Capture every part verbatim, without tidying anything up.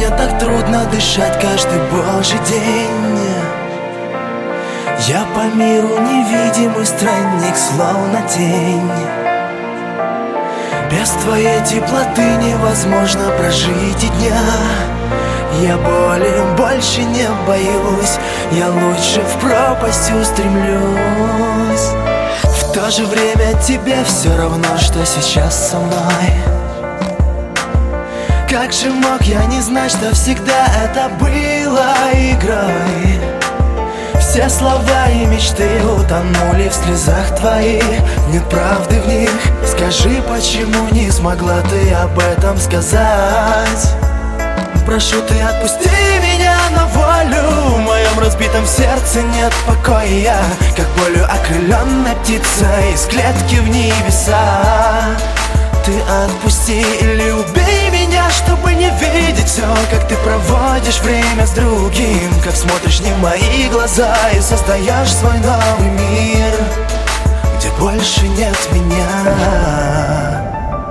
мне так трудно дышать каждый божий день. Я по миру невидимый странник, словно тень. Без твоей теплоты невозможно прожить и дня. Я боли больше не боюсь, я лучше в пропасть устремлюсь. В то же время тебе все равно, что сейчас со мной. Как же мог я не знать, что всегда это было игрой? Все слова и мечты утонули в слезах твоих. Нет правды в них. Скажи, почему не смогла ты об этом сказать? Прошу, ты отпусти меня на волю. В моем разбитом сердце нет покоя, как болью окрыленная птица из клетки в небеса. Ты отпусти или убей меня, чтобы не видеть все, как ты проводишь время с другим, как смотришь не в мои глаза и создаешь свой новый мир, где больше нет меня.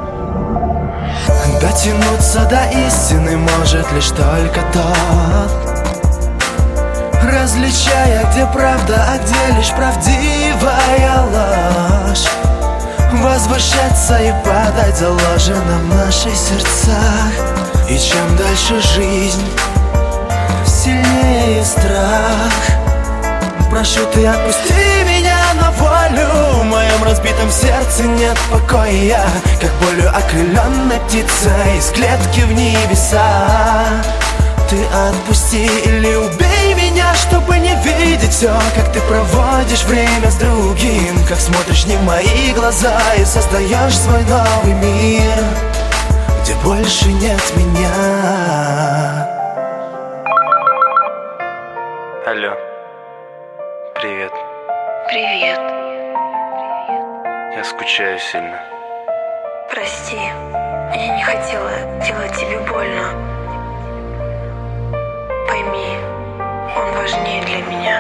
Дотянуться до истины может лишь только тот, различая, где правда, а где лишь правдивая ложь. Возвышаться и падать заложено в наших сердцах. И чем дальше жизнь, сильнее страх. Прошу, ты отпусти меня на волю. В моем разбитом сердце нет покоя, как болью окрыленная птица из клетки в небеса. Ты отпусти или убей меня, чтобы не видеть все, как ты проводишь время с другим, как смотришь не в мои глаза и создаешь свой новый мир, где больше нет меня. Алло. Привет. Привет. Я скучаю сильно. Прости, я не хотела делать тебе больно. Пойми, он важнее для меня.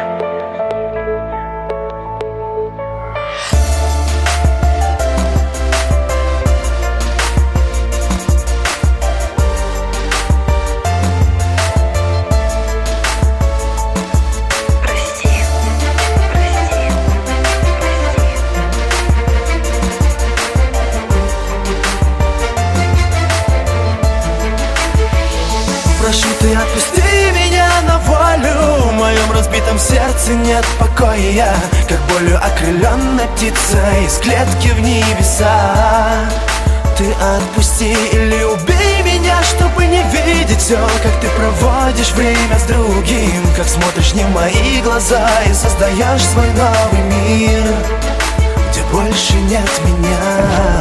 Прошу, ты отпусти меня на волю. В моем разбитом сердце нет покоя, как болью окрыленная птица из клетки в небеса. Ты отпусти или убей меня, чтобы не видеть все, как ты проводишь время с другим, как смотришь не в мои глаза и создаешь свой новый мир, где больше нет меня.